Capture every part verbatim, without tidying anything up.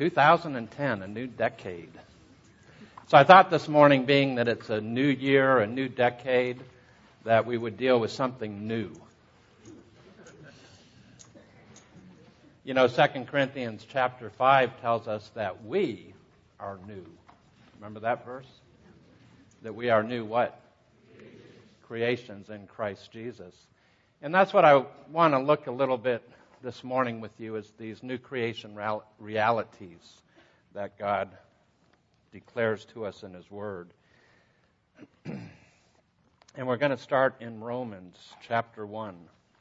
two thousand ten, a new decade. So I thought this morning, being that it's a new year, a new decade, that we would deal with something new. You know, Second Corinthians chapter five tells us that we are new. Remember that verse? That we are new what? Creations in Christ Jesus. And that's what I want to look a little bit this morning with you, is these new creation realities that God declares to us in His Word. And we're going to start in Romans chapter one.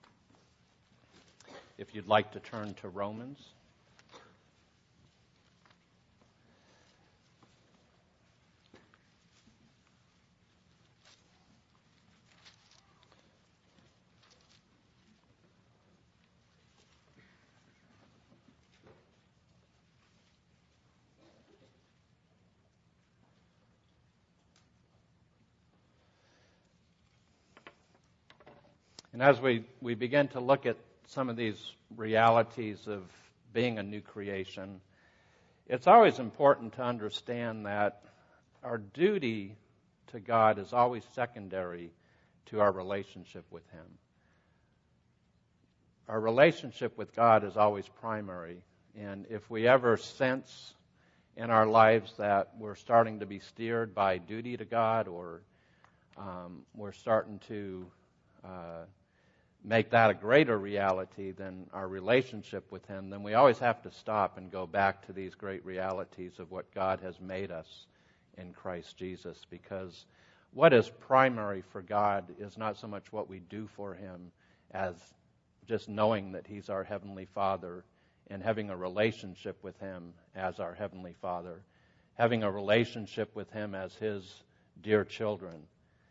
If you'd like to turn to Romans. And as we, we begin to look at some of these realities of being a new creation, it's always important to understand that our duty to God is always secondary to our relationship with Him. Our relationship with God is always primary. And if we ever sense in our lives that we're starting to be steered by duty to God, or um, we're starting to uh, make that a greater reality than our relationship with Him, then we always have to stop and go back to these great realities of what God has made us in Christ Jesus. Because what is primary for God is not so much what we do for Him as just knowing that He's our Heavenly Father and having a relationship with Him as our Heavenly Father, having a relationship with Him as His dear children.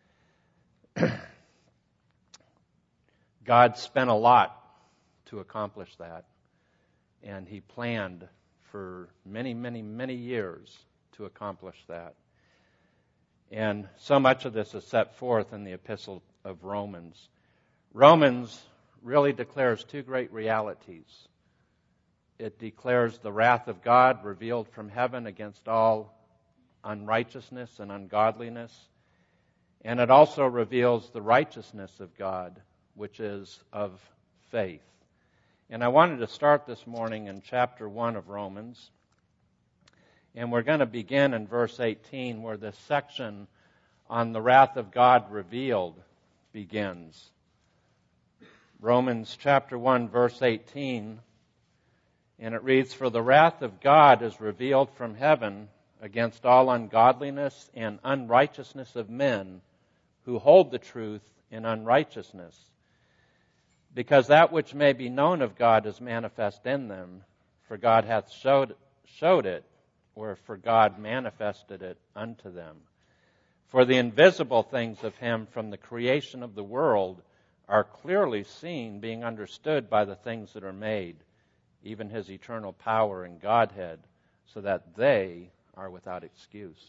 God spent a lot to accomplish that, and He planned for many, many, many years to accomplish that. And so much of this is set forth in the Epistle of Romans. Romans really declares two great realities. It declares the wrath of God revealed from heaven against all unrighteousness and ungodliness, and it also reveals the righteousness of God, which is of faith. And I wanted to start this morning in chapter one of Romans. And we're going to begin in verse eighteen, where this section on the wrath of God revealed begins. Romans chapter one, verse eighteen. And it reads, "For the wrath of God is revealed from heaven against all ungodliness and unrighteousness of men who hold the truth in unrighteousness. Because that which may be known of God is manifest in them, for God hath showed, showed it, or for God manifested it unto them. For the invisible things of Him from the creation of the world are clearly seen, being understood by the things that are made, even His eternal power and Godhead, so that they are without excuse."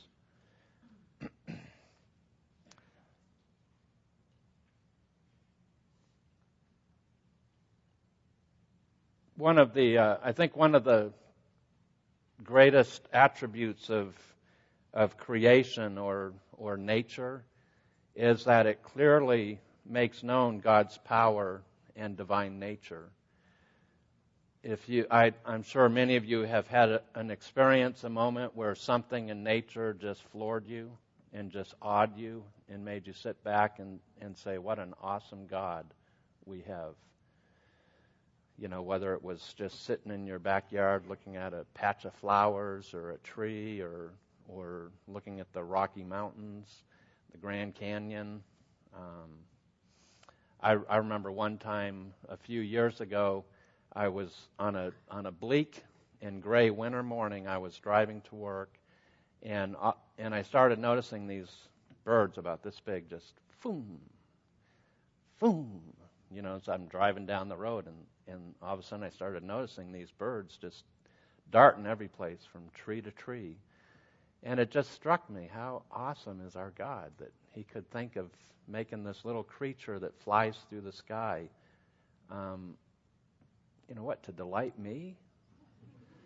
One of the, uh, I think one of the greatest attributes of of creation or or nature is that it clearly makes known God's power and divine nature. If you, I, I'm sure many of you have had a, an experience, a moment where something in nature just floored you and just awed you and made you sit back and, and say, "What an awesome God we have." You know, whether it was just sitting in your backyard looking at a patch of flowers or a tree, or or looking at the Rocky Mountains, the Grand Canyon. Um, I, I remember one time a few years ago, I was on a on a bleak and gray winter morning. I was driving to work, and uh, and I started noticing these birds about this big, just boom, boom. You know, as I'm driving down the road, and, and all of a sudden I started noticing these birds just darting every place from tree to tree. And it just struck me, how awesome is our God that He could think of making this little creature that flies through the sky. Um, you know what, to delight me?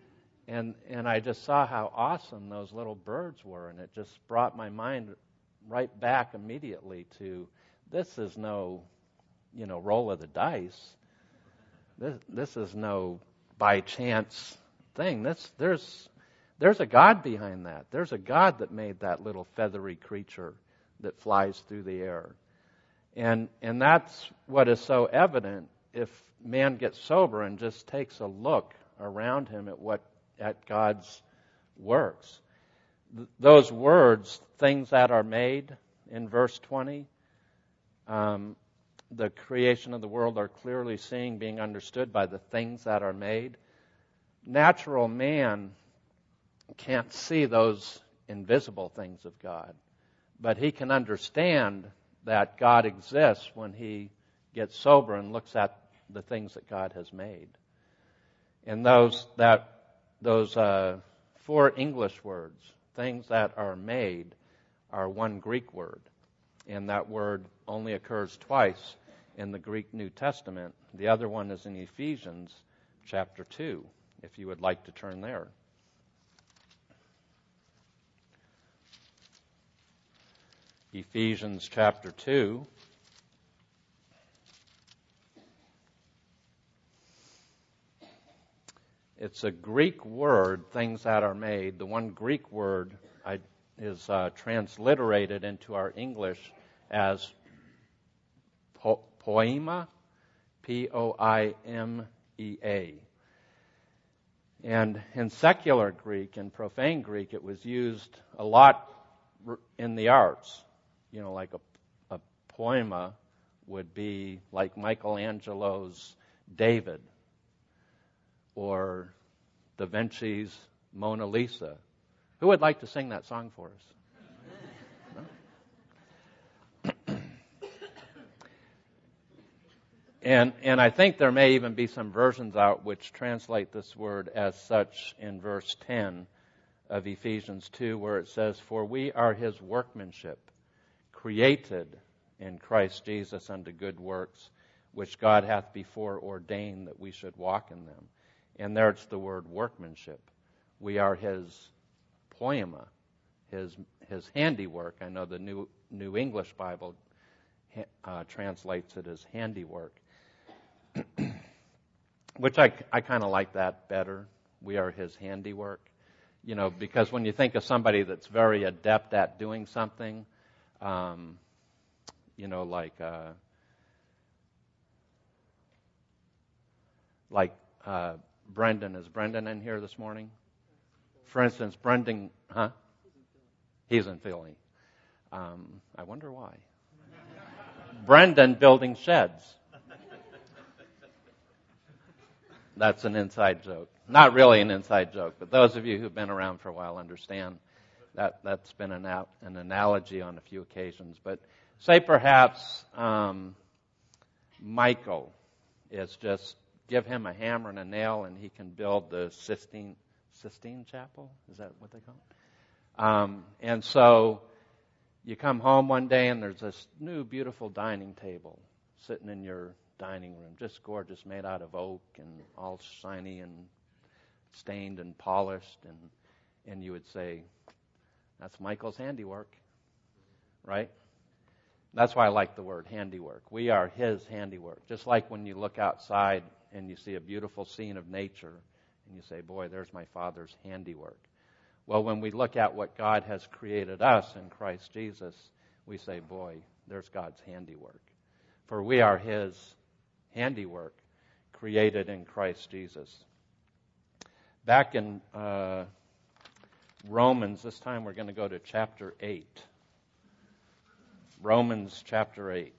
And and I just saw how awesome those little birds were, and it just brought my mind right back immediately to this is no, you know, roll of the dice. This this is no by chance thing. This there's there's a God behind that. There's a God that made that little feathery creature that flies through the air. And and that's what is so evident if man gets sober and just takes a look around him at what at God's works. Th- those words, things that are made, in verse twenty, um, the creation of the world are clearly seen, being understood by the things that are made. Natural man can't see those invisible things of God, but he can understand that God exists when he gets sober and looks at the things that God has made. And those that those uh, four English words, things that are made, are one Greek word. And that word only occurs twice in the Greek New Testament. The other one is in Ephesians chapter two, if you would like to turn there. Ephesians chapter two. It's a Greek word, things that are made. The one Greek word I, is uh, transliterated into our English as po- poema, P O I M E A. And in secular Greek, in profane Greek, it was used a lot in the arts. You know, like a, a poema would be like Michelangelo's David, or Da Vinci's Mona Lisa. Who would like to sing that song for us? No? and and I think there may even be some versions out which translate this word as such in verse ten of Ephesians two, where it says, "For we are his workmanship, created in Christ Jesus unto good works, which God hath before ordained that we should walk in them." And there it's the word workmanship. We are his poema, his his handiwork. I know the New New English Bible uh, translates it as handiwork, which I, I kind of like that better. We are his handiwork. You know, because when you think of somebody that's very adept at doing something, um, you know, like uh, like uh, Brendan. Is Brendan in here this morning? For instance, Brendan, huh? He's in Philly. Um, I wonder why. Brendan building sheds. That's an inside joke. Not really an inside joke, but those of you who've been around for a while understand that that's been an, an analogy on a few occasions. But say perhaps um, Michael is just give him a hammer and a nail and he can build the Sistine, Sistine Chapel? Is that what they call it? Um, and so you come home one day and there's this new beautiful dining table sitting in your dining room, just gorgeous, made out of oak and all shiny and stained and polished. And, and you would say, that's Michael's handiwork, right? That's why I like the word handiwork. We are his handiwork. Just like when you look outside and you see a beautiful scene of nature and you say, boy, there's my Father's handiwork. Well, when we look at what God has created us in Christ Jesus, we say, boy, there's God's handiwork. For we are his handiwork, created in Christ Jesus. Back in uh, Romans, this time we're going to go to chapter eight. Romans chapter eight.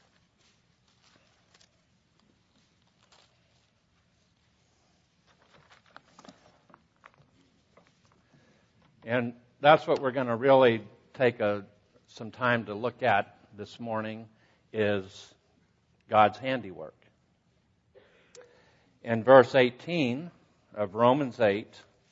And that's what we're going to really take a, some time to look at this morning, is God's handiwork. In verse eighteen of Romans eight,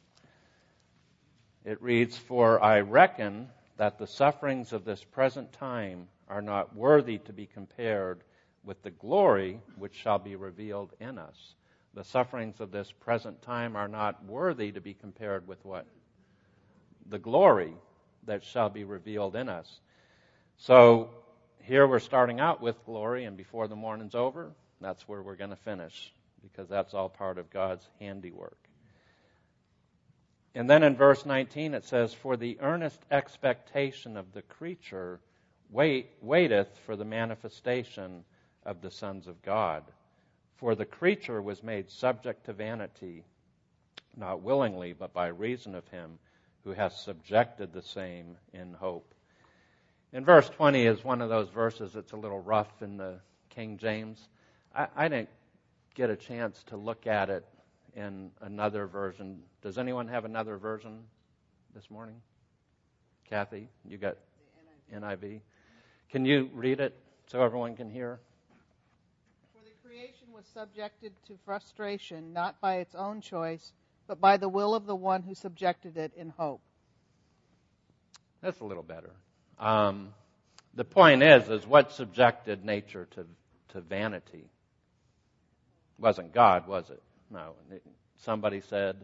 it reads, "For I reckon that the sufferings of this present time are not worthy to be compared with the glory which shall be revealed in us." The sufferings of this present time are not worthy to be compared with what? The glory that shall be revealed in us. So here we're starting out with glory, and before the morning's over, that's where we're going to finish, because that's all part of God's handiwork. And then in verse nineteen it says, "For the earnest expectation of the creature wait, waiteth for the manifestation of the sons of God. For the creature was made subject to vanity, not willingly, but by reason of him who has subjected the same in hope." In verse twenty is one of those verses that's a little rough in the King James. I, I didn't get a chance to look at it in another version. Does anyone have another version this morning? Kathy, you got N I V. Can you read it so everyone can hear? "For the creation was subjected to frustration, not by its own choice, but by the will of the one who subjected it in hope." That's a little better. Um, the point is, is what subjected nature to, to vanity? It wasn't God, was it? No. Somebody said,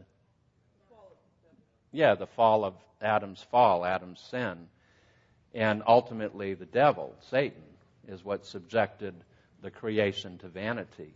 yeah, the fall of Adam's fall, Adam's sin. And ultimately the devil, Satan, is what subjected the creation to vanity.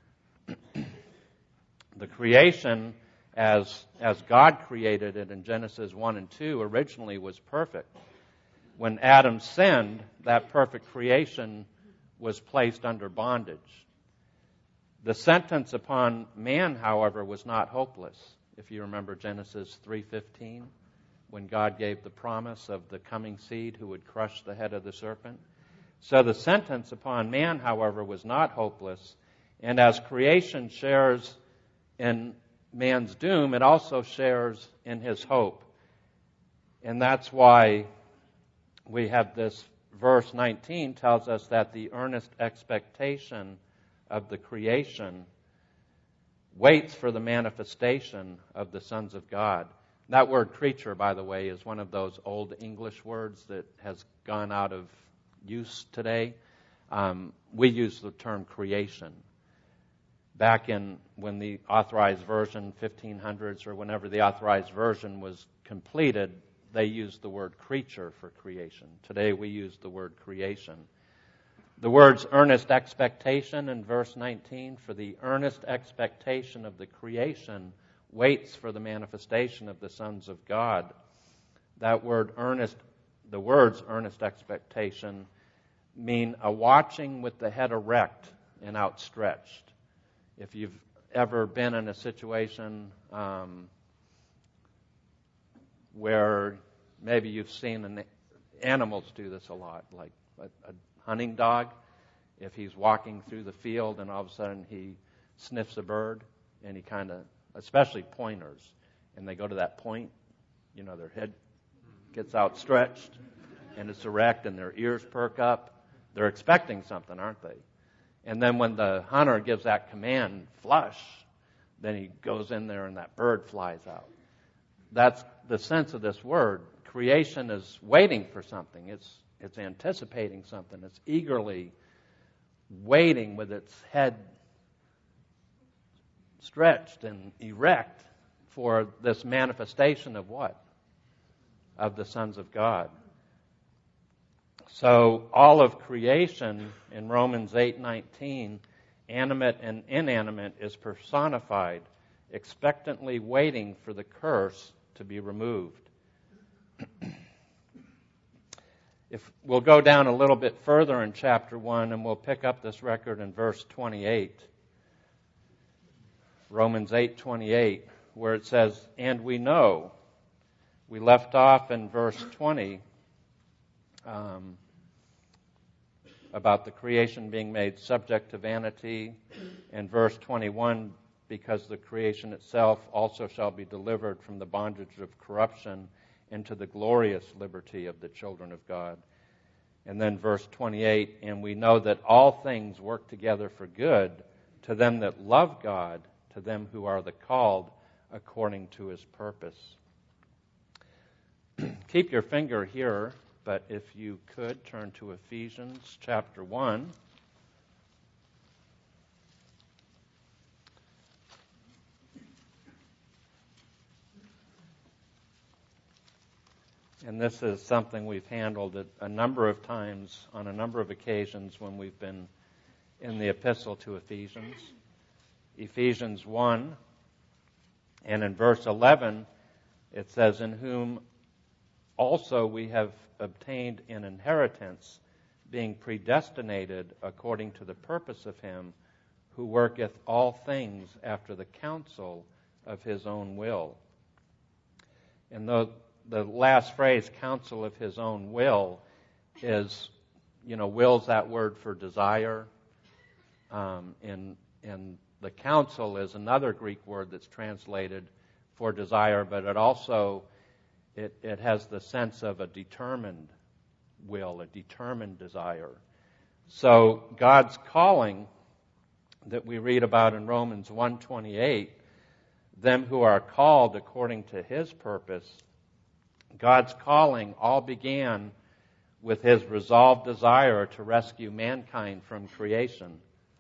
The creation, as, as God created it in Genesis one and two, originally was perfect. When Adam sinned, that perfect creation was placed under bondage. The sentence upon man, however, was not hopeless. If you remember Genesis three fifteen, when God gave the promise of the coming seed who would crush the head of the serpent. So the sentence upon man, however, was not hopeless. And as creation shares in man's doom, it also shares in his hope. And that's why we have this verse nineteen tells us that the earnest expectation of the creation waits for the manifestation of the sons of God. That word creature, by the way, is one of those old English words that has gone out of use today. Um, we use the term creation. Back in when the Authorized Version, fifteen hundreds, or whenever the Authorized Version was completed, they used the word creature for creation. Today we use the word creation. The words earnest expectation in verse nineteen, "For the earnest expectation of the creation waits for the manifestation of the sons of God." That word earnest, the words earnest expectation mean a watching with the head erect and outstretched. If you've ever been in a situation um, where maybe you've seen an, animals do this a lot, like a, a hunting dog, if he's walking through the field and all of a sudden he sniffs a bird and he kind of, especially pointers, and they go to that point, you know, their head gets outstretched and it's erect and their ears perk up. They're expecting something, aren't they? And then when the hunter gives that command, flush, then he goes in there and that bird flies out. That's the sense of this word. Creation is waiting for something. It's it's anticipating something. It's eagerly waiting with its head stretched and erect for this manifestation of what? Of the sons of God. So all of creation in Romans eight nineteen, animate and inanimate, is personified, expectantly waiting for the curse to be removed. If we'll go down a little bit further in chapter one, and we'll pick up this record in verse twenty-eight. Romans eight twenty-eight, where it says, "And we know." We left off in verse twenty um, about the creation being made subject to vanity. And verse twenty-one, because the creation itself also shall be delivered from the bondage of corruption into the glorious liberty of the children of God. And then verse twenty-eight, "And we know that all things work together for good to them that love God, to them who are the called according to his purpose." Keep your finger here, but if you could turn to Ephesians chapter one. And this is something we've handled a, a number of times on a number of occasions when we've been in the epistle to Ephesians. Ephesians one, and in verse eleven, it says, "In whom also we have obtained an inheritance, being predestinated according to the purpose of him who worketh all things after the counsel of his own will." And the, the last phrase, counsel of his own will, is, you know, will's that word for desire. Um, and, and the counsel is another Greek word that's translated for desire, but it also, it, it has the sense of a determined will, a determined desire. So God's calling that we read about in Romans one twenty-eight, them who are called according to his purpose, God's calling all began with his resolved desire to rescue mankind from creation.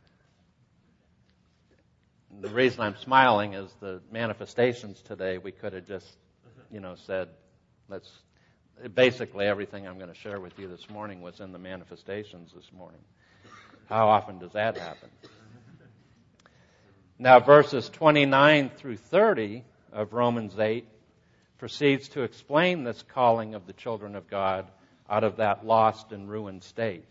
The reason I'm smiling is the manifestations today, we could have just, you know, said, let's, basically everything I'm going to share with you this morning was in the manifestations this morning. How often does that happen? Now, verses twenty-nine through thirty of Romans eight proceeds to explain this calling of the children of God out of that lost and ruined state.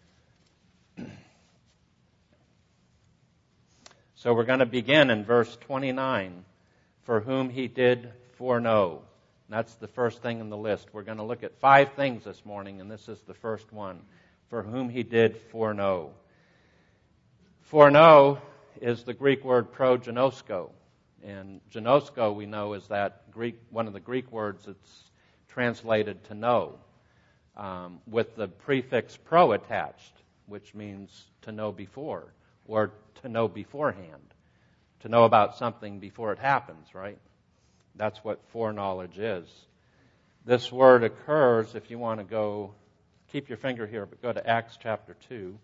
So we're going to begin in verse twenty-nine, "For whom he did foreknow." That's the first thing in the list. We're going to look at five things this morning, and this is the first one. For whom he did foreknow. Foreknow is the Greek word progenosko. And genosko, we know, is that Greek, one of the Greek words that's translated to know, um, with the prefix pro attached, which means to know before, or to know beforehand, to know about something before it happens, right? That's what foreknowledge is. This word occurs, if you want to go, keep your finger here, but go to Acts chapter two.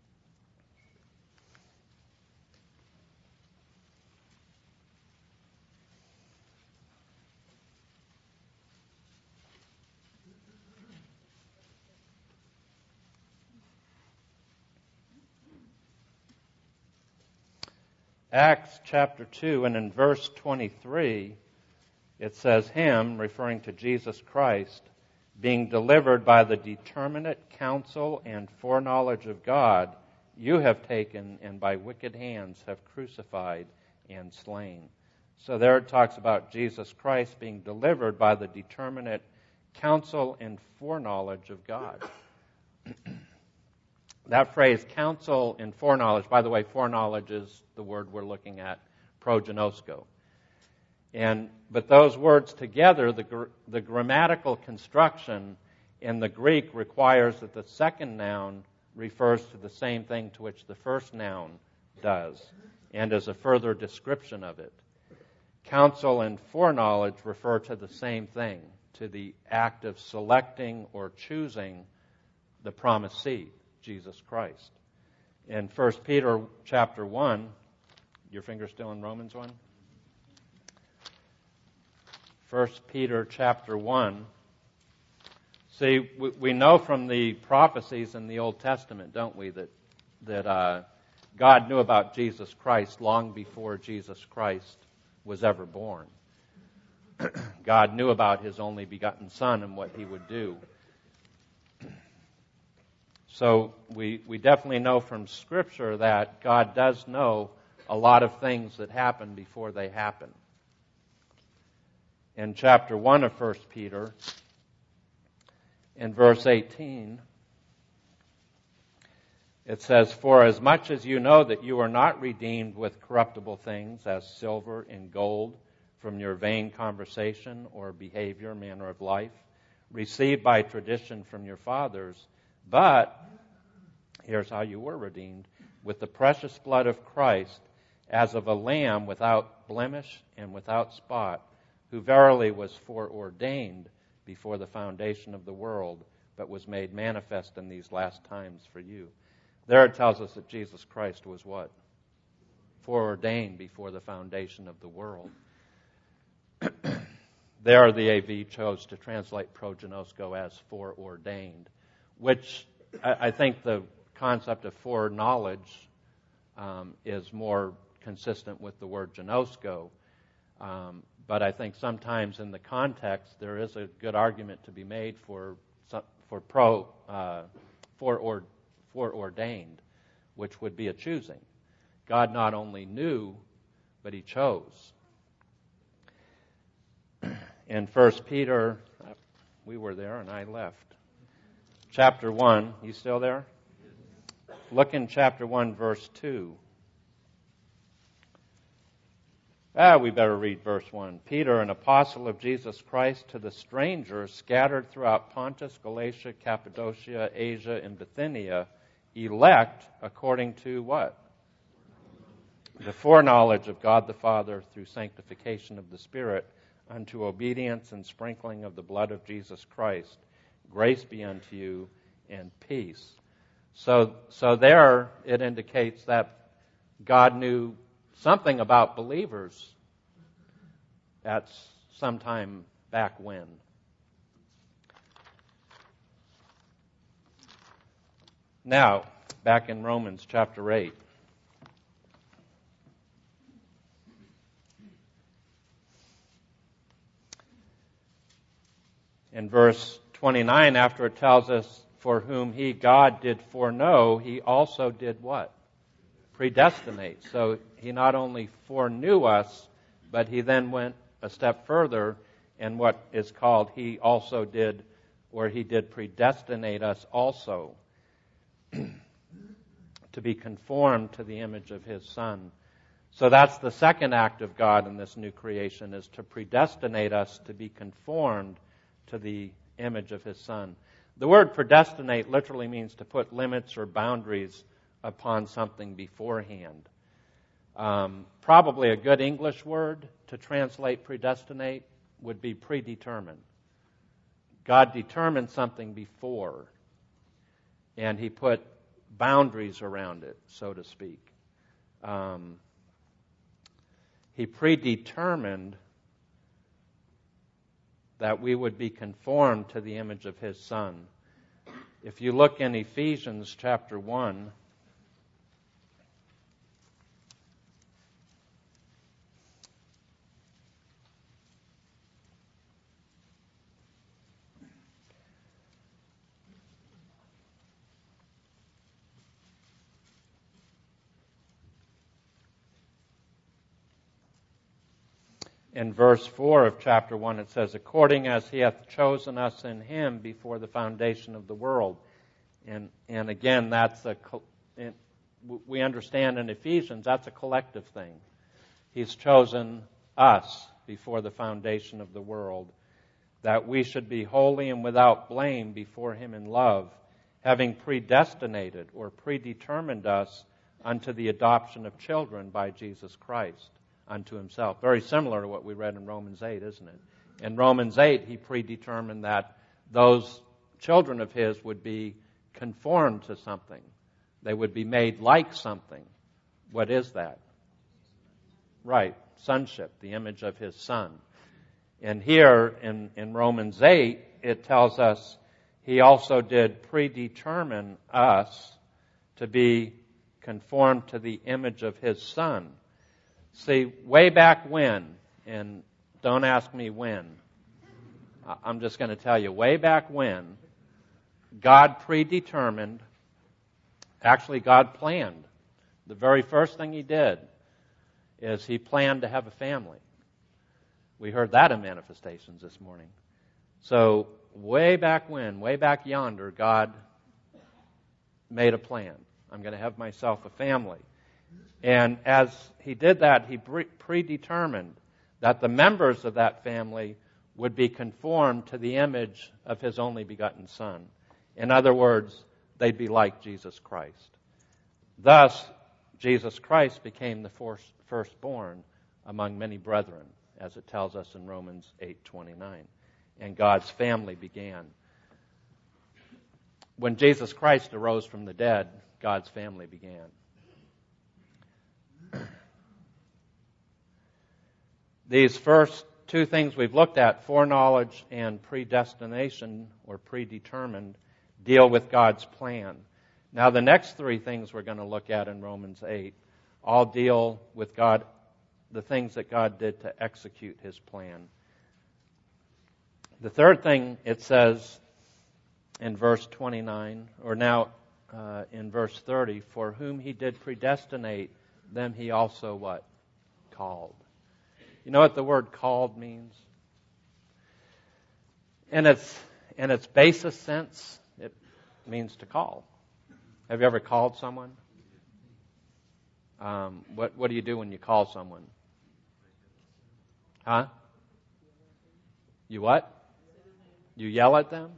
Acts chapter two, and in verse twenty-three, it says, "Him," referring to Jesus Christ, "being delivered by the determinate counsel and foreknowledge of God, you have taken and by wicked hands have crucified and slain." So there it talks about Jesus Christ being delivered by the determinate counsel and foreknowledge of God. That phrase, counsel and foreknowledge, by the way, foreknowledge is the word we're looking at, progenosko. And but those words together, the gr- the grammatical construction in the Greek requires that the second noun refers to the same thing to which the first noun does, and is a further description of it. Counsel and foreknowledge refer to the same thing, to the act of selecting or choosing the promised seed, Jesus Christ. In First Peter chapter one, your finger still in Romans one? First Peter chapter one. See, we, we know from the prophecies in the Old Testament, don't we, that that uh, God knew about Jesus Christ long before Jesus Christ was ever born. God knew about his only begotten Son and what he would do. So we, we definitely know from Scripture that God does know a lot of things that happen before they happen. In chapter one of First Peter, in verse eighteen, it says, "For as much as you know that you are not redeemed with corruptible things, as silver and gold, from your vain conversation or behavior, manner of life, received by tradition from your fathers, but," here's how you were redeemed, "with the precious blood of Christ, as of a lamb without blemish and without spot, who verily was foreordained before the foundation of the world, but was made manifest in these last times for you." There it tells us that Jesus Christ was what? Foreordained before the foundation of the world. there the A V chose to translate proginosko as foreordained, which I, I think the concept of foreknowledge um, is more consistent with the word ginosko. Um, but I think sometimes in the context there is a good argument to be made for for pro uh, foreord, foreordained, which would be a choosing. God not only knew, but He chose. In First Peter, we were there and I left. Chapter one, you still there? Look in chapter one, verse two. Ah, we better read verse one. Peter, an apostle of Jesus Christ, to the strangers scattered throughout Pontus, Galatia, Cappadocia, Asia, and Bithynia, elect according to what? The foreknowledge of God the Father through sanctification of the Spirit, unto obedience and sprinkling of the blood of Jesus Christ. Grace be unto you and peace. So, so there it indicates that God knew something about believers at some time back when. Now, back in Romans chapter eight. In verse twenty-nine, after it tells us, for whom He, God, did foreknow, He also did what? Predestinate. So He not only foreknew us, but He then went a step further in what is called He also did, or He did predestinate us also to be conformed to the image of His Son. So that's the second act of God in this new creation, is to predestinate us to be conformed to the image of His Son. The word predestinate literally means to put limits or boundaries upon something beforehand. Um, probably a good English word to translate predestinate would be predetermine. God determined something before, and He put boundaries around it, so to speak. Um, he predetermined that we would be conformed to the image of His Son. If you look in Ephesians chapter one, in verse four of chapter one, it says, according as He hath chosen us in Him before the foundation of the world. And and again, that's a, we understand in Ephesians, that's a collective thing. He's chosen us before the foundation of the world, that we should be holy and without blame before Him in love, having predestinated or predetermined us unto the adoption of children by Jesus Christ unto Himself. Very similar to what we read in Romans eight, isn't it? In Romans eight, He predetermined that those children of His would be conformed to something. They would be made like something. What is that? Right, sonship, the image of His Son. And here in, in Romans eight, it tells us He also did predetermine us to be conformed to the image of His Son. See, way back when, and don't ask me when, I'm just going to tell you, way back when, God predetermined, actually God planned. The very first thing He did is He planned to have a family. We heard that in Manifestations this morning. So way back when, way back yonder, God made a plan. I'm going to have myself a family. And as He did that, He predetermined that the members of that family would be conformed to the image of His only begotten Son. In other words, they'd be like Jesus Christ. Thus, Jesus Christ became the firstborn among many brethren, as it tells us in Romans eight twenty-nine. And God's family began. When Jesus Christ arose from the dead, God's family began. These first two things we've looked at, foreknowledge and predestination or predetermined, deal with God's plan. Now the next three things we're going to look at in Romans eight all deal with God, the things that God did to execute His plan. The third thing it says in verse twenty-nine, or now uh, in verse thirty, for whom He did predestinate, them He also what? Called. You know what the word called means? In its, in its basest sense, it means to call. Have you ever called someone? Um, what, what do you do when you call someone? Huh? You what? You yell at them?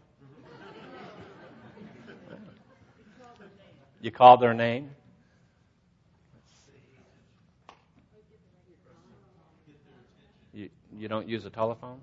You call their name? Let's see. You, you don't use a telephone?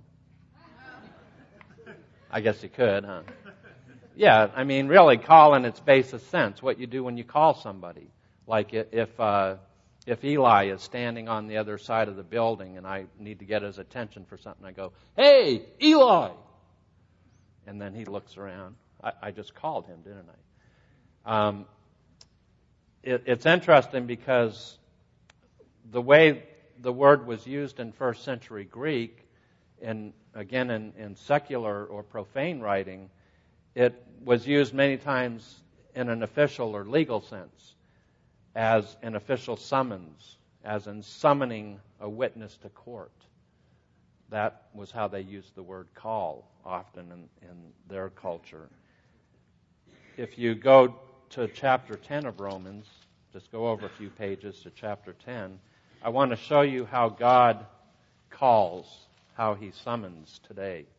I guess you could, huh? Yeah, I mean, really call in its basest sense, what you do when you call somebody. Like if uh, if Eli is standing on the other side of the building and I need to get his attention for something, I go, "Hey, Eli!" And then he looks around. I, I just called him, didn't I? Um, it, it's interesting because the way the word was used in first century Greek, and again in, in secular or profane writing, it was used many times in an official or legal sense, as an official summons, as in summoning a witness to court. That was how they used the word call often in, in their culture. If you go to chapter ten of Romans, just go over a few pages to chapter ten, I want to show you how God calls, how He summons today.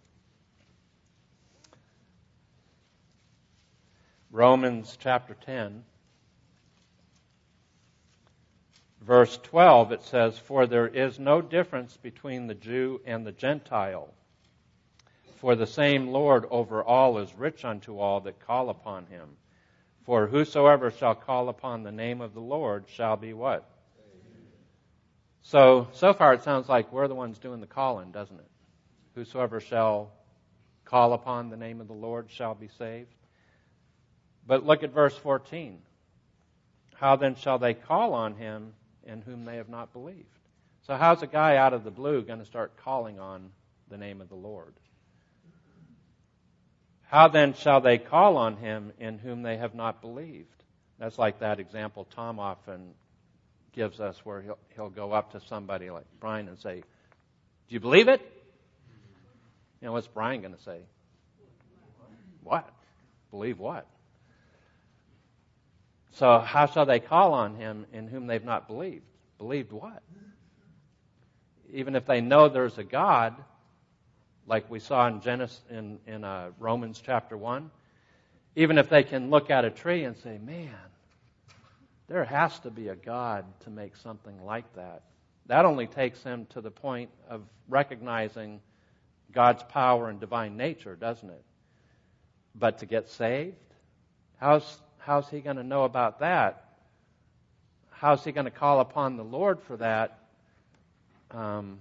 Romans chapter ten, verse twelve, it says, for there is no difference between the Jew and the Gentile. For the same Lord over all is rich unto all that call upon Him. For whosoever shall call upon the name of the Lord shall be what? So, so far it sounds like we're the ones doing the calling, doesn't it? Whosoever shall call upon the name of the Lord shall be saved. But look at verse fourteen. How then shall they call on Him in whom they have not believed? So how's a guy out of the blue going to start calling on the name of the Lord? How then shall they call on Him in whom they have not believed? That's like that example Tom often gives us where he'll, he'll go up to somebody like Brian and say, do you believe it? You know, what's Brian going to say? What? Believe what? So how shall they call on Him in whom they've not believed? Believed what? Even if they know there's a God, like we saw in Genesis, in, in uh, Romans chapter one, even if they can look at a tree and say, man, there has to be a God to make something like that. That only takes them to the point of recognizing God's power and divine nature, doesn't it? But to get saved, how's how's he going to know about that? How's he going to call upon the Lord for that? Um,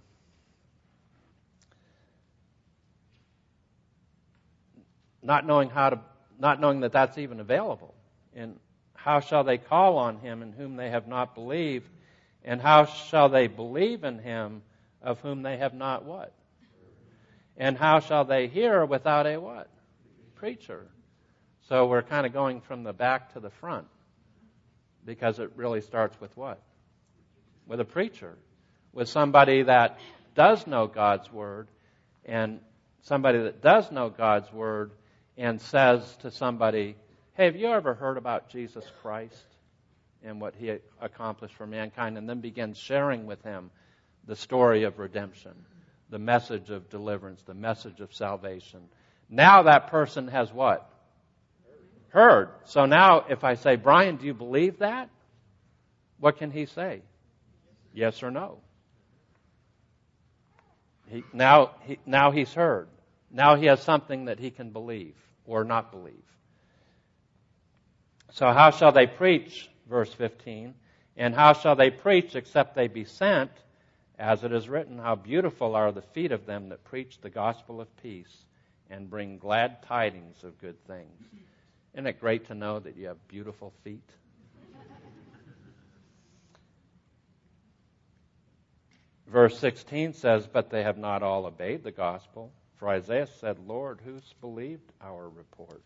not knowing how to, not knowing that that's even available. And how shall they call on Him in whom they have not believed? And how shall they believe in Him of whom they have not what? And how shall they hear without a what? Preacher. So we're kind of going from the back to the front, because it really starts with what? With a preacher. With somebody that does know God's Word, and somebody that does know God's Word and says to somebody, hey, have you ever heard about Jesus Christ and what He accomplished for mankind? And then begins sharing with him the story of redemption, the message of deliverance, the message of salvation. Now that person has what? Heard. So now if I say, Brian, do you believe that? What can he say? Yes or no. He, now, he, now he's heard. Now he has something that he can believe or not believe. So how shall they preach, verse fifteen, and how shall they preach except they be sent? As it is written, how beautiful are the feet of them that preach the gospel of peace and bring glad tidings of good things. Isn't it great to know that you have beautiful feet? Verse sixteen says, but they have not all obeyed the gospel. For Isaiah said, Lord, who's believed our report?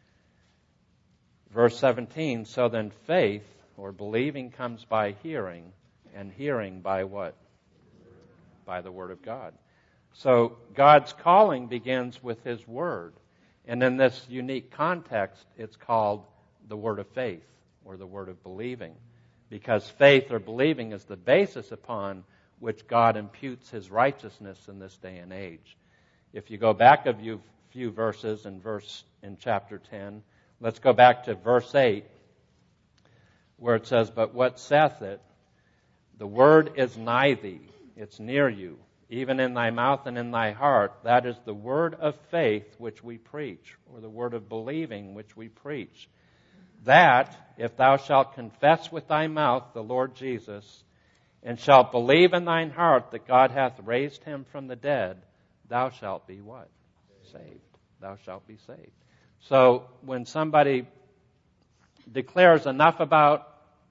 Verse seventeen, so then faith, or believing, comes by hearing, and hearing by what? By the Word of God. So God's calling begins with His Word. And in this unique context, it's called the Word of faith, or the Word of believing. Because faith or believing is the basis upon which God imputes His righteousness in this day and age. If you go back a few, few verses in verse in chapter ten, let's go back to verse eight, where it says, but what saith it? The word is nigh thee, it's near you, even in thy mouth and in thy heart. That is the word of faith which we preach, or the word of believing which we preach. That, if thou shalt confess with thy mouth the Lord Jesus, and shalt believe in thine heart that God hath raised him from the dead, thou shalt be what? Saved. Thou shalt be saved. So when somebody declares enough about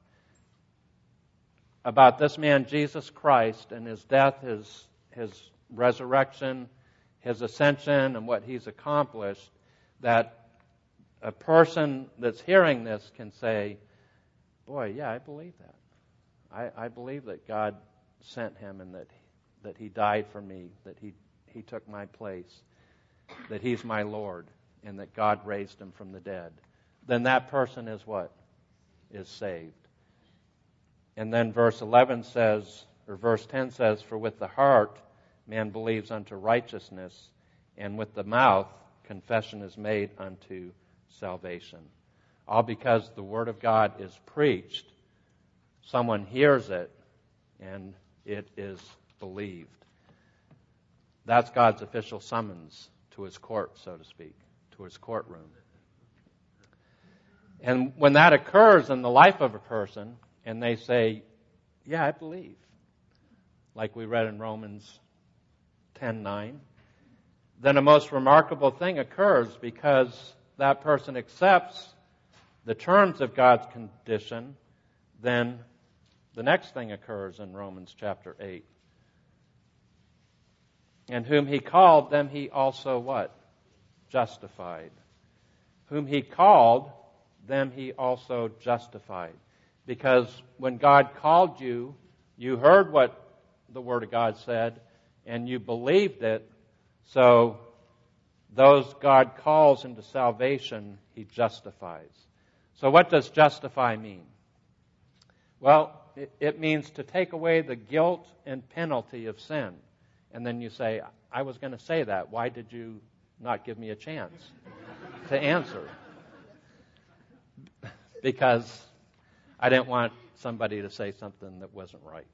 about this man Jesus Christ and his death, his his resurrection, his ascension, and what he's accomplished, that a person that's hearing this can say, boy, yeah, I believe that. I, I believe that God sent him and that that he died for me, that he, he took my place, that he's my Lord, and that God raised him from the dead. Then that person is what? Is saved. And then verse eleven says, or verse ten says, for with the heart man believes unto righteousness, and with the mouth confession is made unto salvation. All because the Word of God is preached. Someone hears it, and it is believed. That's God's official summons to His court, so to speak, to His courtroom. And when that occurs in the life of a person, and they say, yeah, I believe, like we read in Romans ten nine, then a most remarkable thing occurs, because that person accepts the terms of God's condition. Then the next thing occurs in Romans chapter eight. And whom He called, them He also what? Justified. Whom He called, them He also justified. Because when God called you, you heard what the Word of God said, and you believed it. So those God calls into salvation, He justifies. So what does justify mean? Well, it, it means to take away the guilt and penalty of sin. And then you say, I was going to say that. Why did you not give me a chance to answer? Because I didn't want somebody to say something that wasn't right.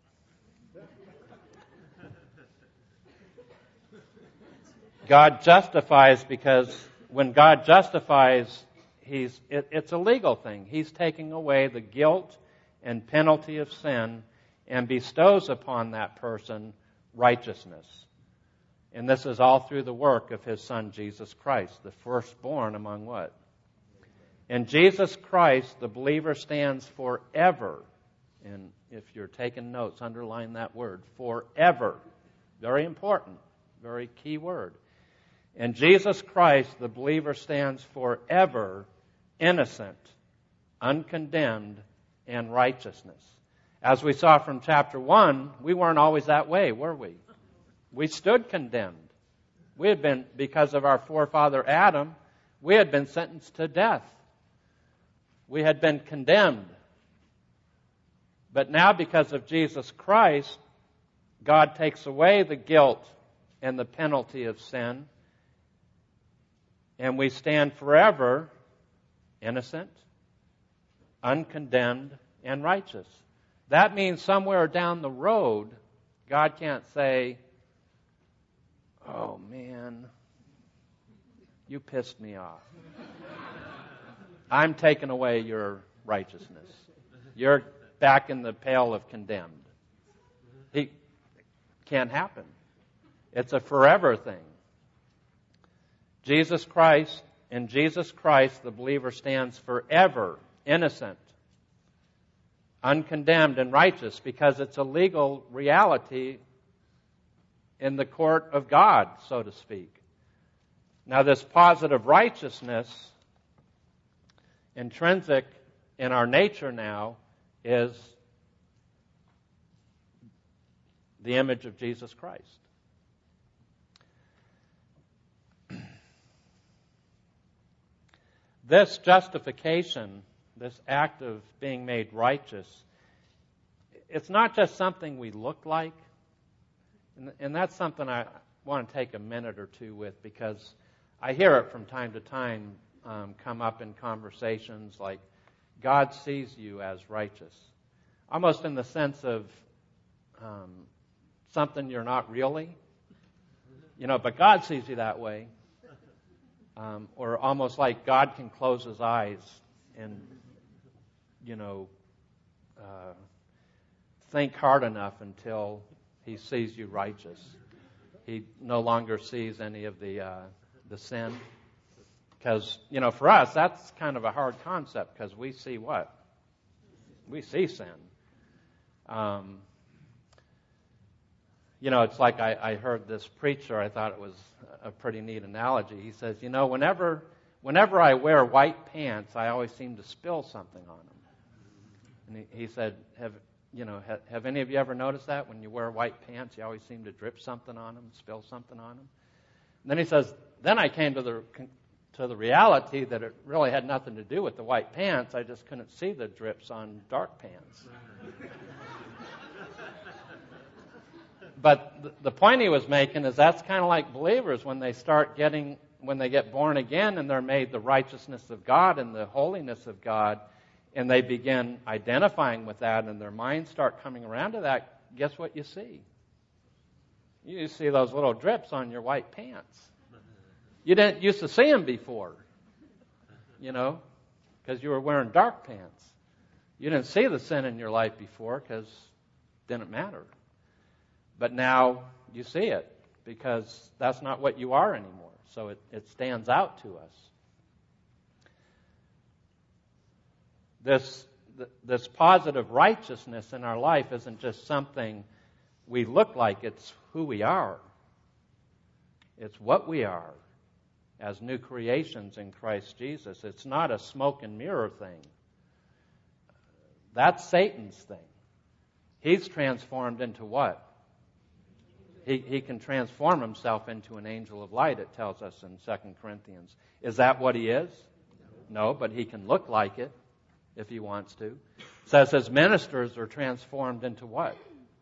God justifies because when God justifies, he's it, it's a legal thing. He's taking away the guilt and penalty of sin and bestows upon that person righteousness. And this is all through the work of His Son, Jesus Christ, the firstborn among what? In Jesus Christ, the believer stands forever. And if you're taking notes, underline that word, forever. Very important, very key word. In Jesus Christ, the believer stands forever innocent, uncondemned, and righteousness. As we saw from chapter one, we weren't always that way, were we? We stood condemned. We had been, because of our forefather Adam, we had been sentenced to death. We had been condemned. But now, because of Jesus Christ, God takes away the guilt and the penalty of sin, and we stand forever innocent, uncondemned, and righteous. That means somewhere down the road, God can't say, oh man, you pissed me off. I'm taking away your righteousness. You're back in the pale of condemned. He, can't happen. It's a forever thing. Jesus Christ, in Jesus Christ, the believer stands forever innocent, uncondemned, and righteous because it's a legal reality in the court of God, so to speak. Now, this positive righteousness, intrinsic in our nature now, is the image of Jesus Christ. This justification, this act of being made righteous, it's not just something we look like. And, and that's something I want to take a minute or two with, because I hear it from time to time um, come up in conversations like, God sees you as righteous. Almost in the sense of um, something you're not really. You know, but God sees you that way. Um, or almost like God can close his eyes and, you know, uh, think hard enough until he sees you righteous. He no longer sees any of the uh, the sin. Because, you know, for us, that's kind of a hard concept, because we see what? We see sin. Um, you know, it's like I, I heard this preacher, I thought it was a pretty neat analogy. He says, you know, whenever whenever I wear white pants, I always seem to spill something on them. And he, he said, have you know, have, have any of you ever noticed that? When you wear white pants, you always seem to drip something on them, spill something on them. And then he says, then I came to the to the reality that it really had nothing to do with the white pants. I just couldn't see the drips on dark pants. But the point he was making is that's kind of like believers when they start getting, when they get born again and they're made the righteousness of God and the holiness of God, and they begin identifying with that and their minds start coming around to that, guess what you see? You see those little drips on your white pants. You didn't used to see them before, you know, because you were wearing dark pants. You didn't see the sin in your life before because it didn't matter. But now you see it because that's not what you are anymore. So it, it stands out to us. This, this positive righteousness in our life isn't just something we look like. It's who we are. It's what we are as new creations in Christ Jesus. It's not a smoke and mirror thing. That's Satan's thing. He's transformed into what? He, he can transform himself into an angel of light, it tells us in Second Corinthians. Is that what he is? No, but he can look like it if he wants to. It says his ministers are transformed into what?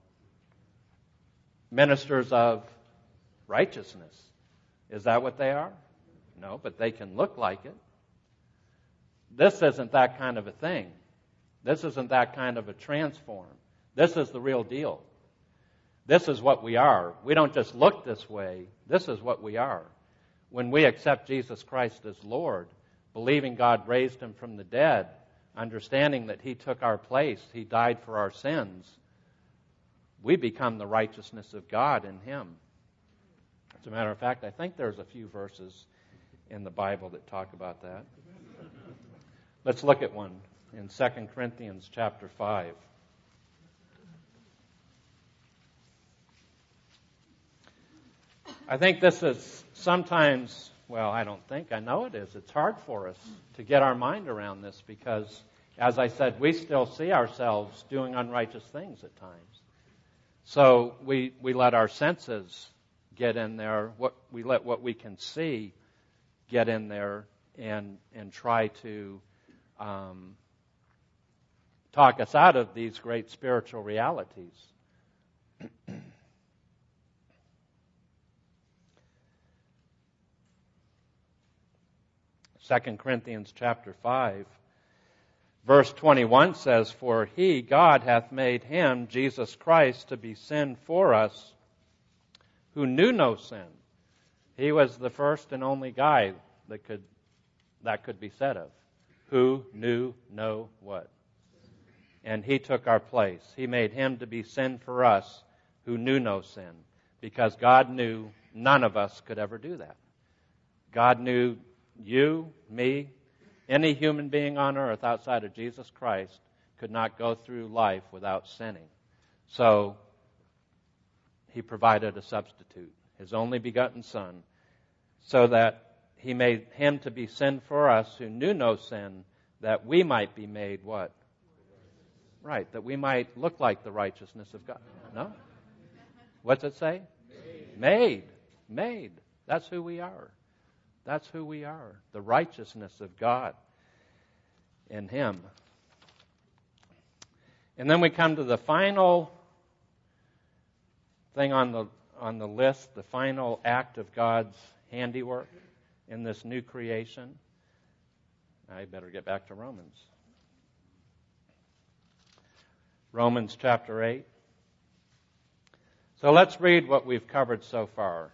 Ministers of righteousness. Is that what they are? No, but they can look like it. This isn't that kind of a thing. This isn't that kind of a transform. This is the real deal. This is what we are. We don't just look this way. This is what we are. When we accept Jesus Christ as Lord, believing God raised him from the dead, understanding that he took our place, he died for our sins, we become the righteousness of God in him. As a matter of fact, I think there's a few verses in the Bible that talk about that. Let's look at one in Second Corinthians chapter five. I think this is sometimes, well, I don't think, I know it is. It's hard for us to get our mind around this because, as I said, we still see ourselves doing unrighteous things at times. So we we let our senses get in there. What we let what we can see get in there and and try to um, talk us out of these great spiritual realities. Second Corinthians chapter five, verse twenty-one says, "For he, God, hath made him, Jesus Christ, to be sin for us, who knew no sin." He was the first and only guy that could that could be said of. Who knew no what? And he took our place. He made him to be sin for us, who knew no sin, because God knew none of us could ever do that. God knew you, me, any human being on earth outside of Jesus Christ could not go through life without sinning. So he provided a substitute, his only begotten Son, so that he made him to be sin for us who knew no sin, that we might be made what? Right, that we might look like the righteousness of God. No? What's it say? Made. Made. Made. That's who we are. That's who we are. The righteousness of God in him. And then we come to the final thing on the on the list, the final act of God's handiwork in this new creation. I better get back to Romans. Romans chapter eight. So let's read what we've covered so far.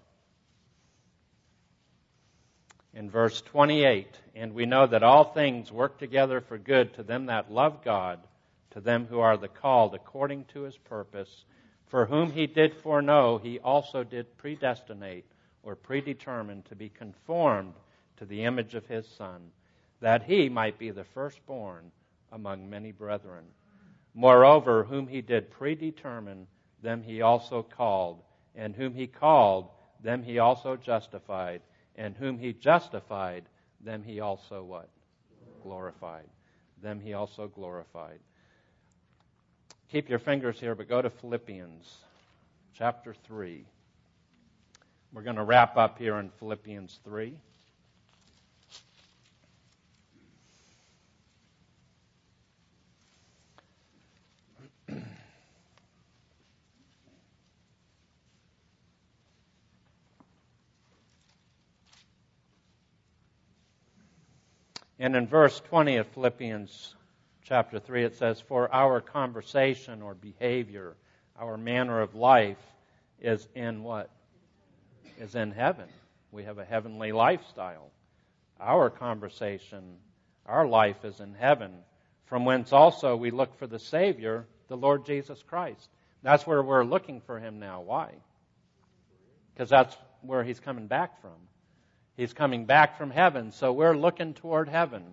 In verse twenty-eight, and we know that all things work together for good to them that love God, to them who are the called according to his purpose, for whom he did foreknow, he also did predestinate or predetermine to be conformed to the image of his Son, that he might be the firstborn among many brethren. Moreover, whom he did predetermine, them he also called, and whom he called, them he also justified, and whom he justified, them he also what? Glorified. Them he also glorified. Keep your fingers here, but go to Philippians chapter three. We're going to wrap up here in Philippians three. And in verse twenty of Philippians chapter three, it says, for our conversation or behavior, our manner of life is in what? Is in heaven. We have a heavenly lifestyle. Our conversation, our life is in heaven, from whence also we look for the Savior, the Lord Jesus Christ. That's where we're looking for him now. Why? Because that's where he's coming back from. He's coming back from heaven, so we're looking toward heaven.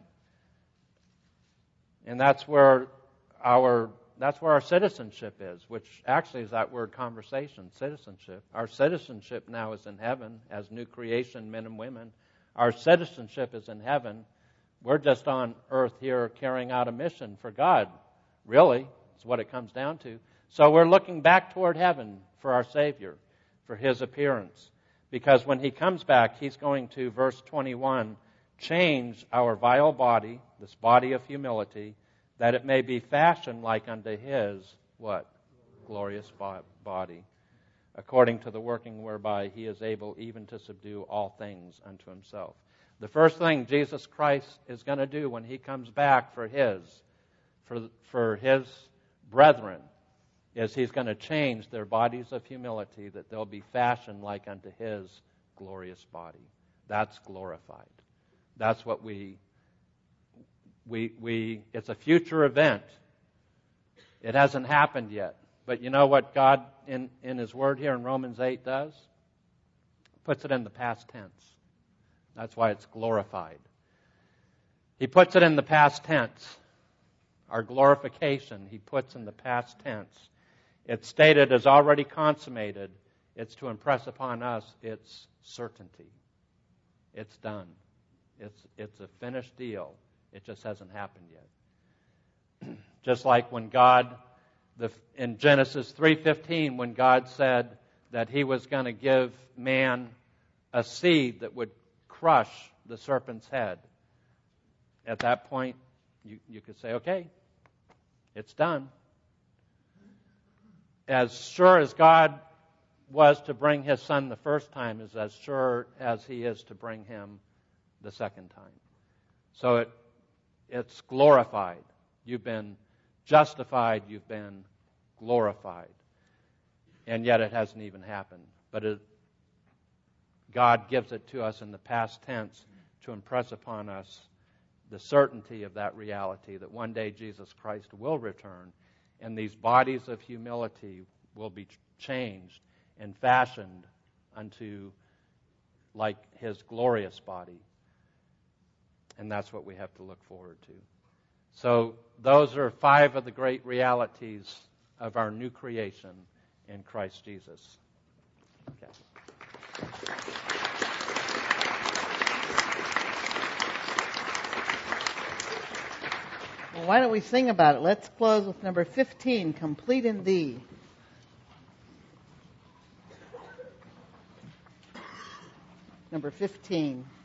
And that's where our that's where our citizenship is, which actually is that word conversation, citizenship. Our citizenship now is in heaven as new creation men and women. Our citizenship is in heaven. We're just on earth here carrying out a mission for God. Really, is what it comes down to. So we're looking back toward heaven for our Savior, for his appearance. Because when he comes back, he's going to, verse twenty-one, change our vile body, this body of humility, that it may be fashioned like unto his, what? Glorious body, according to the working whereby he is able even to subdue all things unto himself. The first thing Jesus Christ is going to do when he comes back for his, for, for his brethren, is he's going to change their bodies of humility, that they'll be fashioned like unto his glorious body. That's glorified. That's what we, we, we, it's a future event. It hasn't happened yet. But you know what God, in, in his word here in Romans eight does? Puts it in the past tense. That's why it's glorified. He puts it in the past tense. Our glorification, he puts in the past tense. It's stated as already consummated. It's to impress upon us its certainty. It's done. It's it's a finished deal. It just hasn't happened yet. Just like when God, the, in Genesis three fifteen, when God said that he was going to give man a seed that would crush the serpent's head. At that point, you, you could say, okay, it's done. As sure as God was to bring his Son the first time is as sure as he is to bring him the second time. So it it's glorified. You've been justified. You've been glorified. And yet it hasn't even happened. But it, God gives it to us in the past tense to impress upon us the certainty of that reality, that one day Jesus Christ will return, and these bodies of humility will be changed and fashioned unto like his glorious body. And that's what we have to look forward to. So those are five of the great realities of our new creation in Christ Jesus. Okay. Well, why don't we sing about it? Let's close with number fifteen, Complete in Thee. Number fifteen.